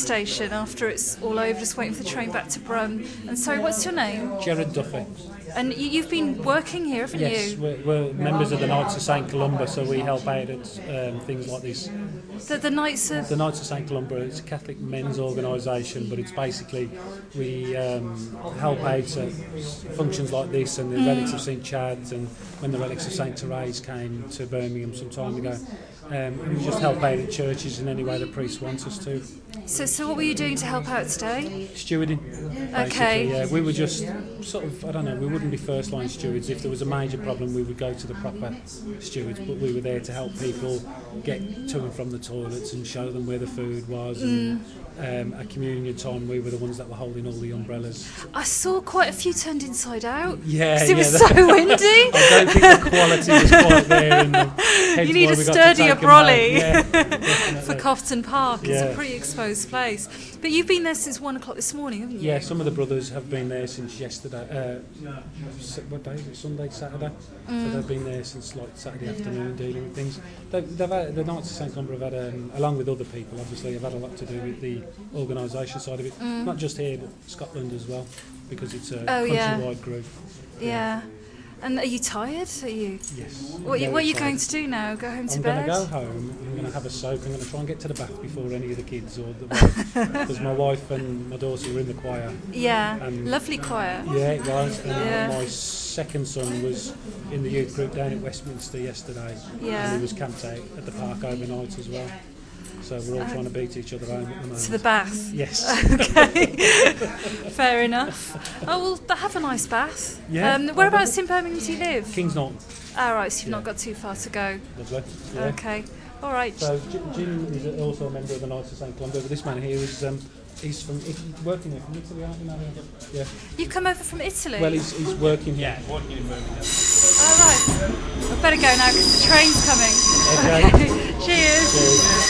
station after it's all over, just waiting for the train back to Brum. And sorry, what's your name? Jared Duffy. And you've been working here, haven't Yes, you? we're members of the Knights of St Columba, so we help out at things like this. The Knights of... The Knights of St Columba, it's a Catholic men's organisation, but it's basically we help out at functions like this and the Relics of St Chad's, and when the Relics of St Therese came to Birmingham some time ago. We just help out at churches in any way the priest wants us to. So what were you doing to help out today? Stewarding, basically. Okay. Yeah, we were just sort of, I don't know, we wouldn't be first line stewards. If there was a major problem, we would go to the proper stewards, but we were there to help people get to and from the toilets and show them where the food was. And at communion time, we were the ones that were holding all the umbrellas. I saw quite a few turned inside out. Yeah, because it was so windy. I don't think the quality was quite there. In them. You need a sturdier brolly Yeah, for Cofton Park. It's Yeah. a pretty exposed place. But you've been there since 1 o'clock this morning, haven't you? Yeah, some of the brothers have been there since yesterday. What day is it? Sunday, Saturday. So they've been there since like Saturday afternoon dealing with things. They've had, the Knights of St Columba have had, along with other people, obviously, have had a lot to do with the organisation side of it. Not just here, but Scotland as well, because it's a countrywide group. Yeah. And are you tired? Are you? Yes. What are you going to do now? Go home to bed? I'm going to go home. I'm going to have a soak. I'm going to try and get to the bath before any of the kids or the wife, because my wife and my daughter were in the choir. Yeah. And lovely choir. Yeah, it was. And Yeah. my second son was in the youth group down at Westminster yesterday. Yeah. And he was camped out at the park overnight as well. So we're all trying to beat each other home at the moment. To the bath? Yes. Okay. Fair enough. Oh, well, have a nice bath. Yeah. Whereabouts in Birmingham do you live? Kings Norton. All right, so you've not got too far to go. Lovely. Yeah. Okay. All right. So Jim is also a member of the Knights of St Columba, but this man here is he's from working here from Italy, aren't you, Mario? Yeah. You've come over from Italy? Well, he's working here. Yeah, working in Birmingham. All right. I better go now because the train's coming. Okay. Cheers. Cheers.